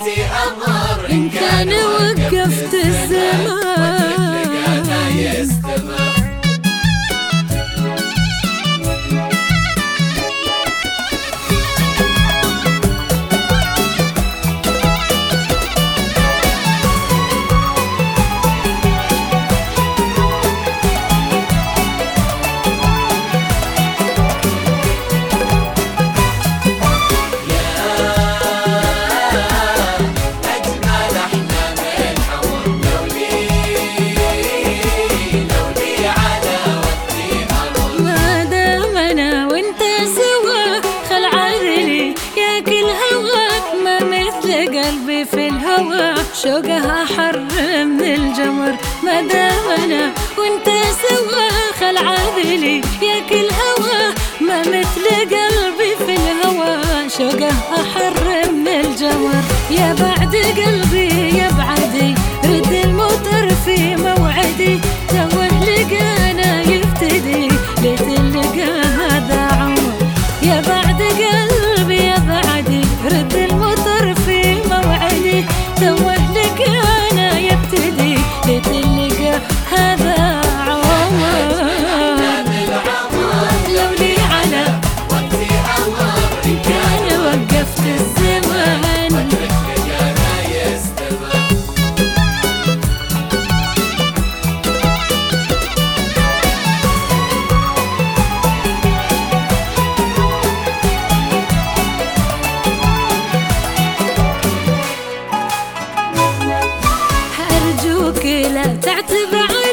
وقتي أمر إن كان وقفت الزمان لقانا يستمر. قلبي في الهوى شوقها حر من الجمر، ما دام انا وانت سوا خل عاذلي ياكل هوا، ما مثل قلبي في الهوى شوقها حر من الجمر. يا بعد قلبي يا بعدي رد المطر في موعدي، توه لقانا يبتدي ليت اللقا هذا عمر. يا بعد قلبي يا بعدي رد المطر في موعدي، توه لقانا يبتدي ليت اللقا هذا عمر. لو لي على وقتي أمر إن كان وقفت الزمان لقانا يستمر. أرجوك لا تعتب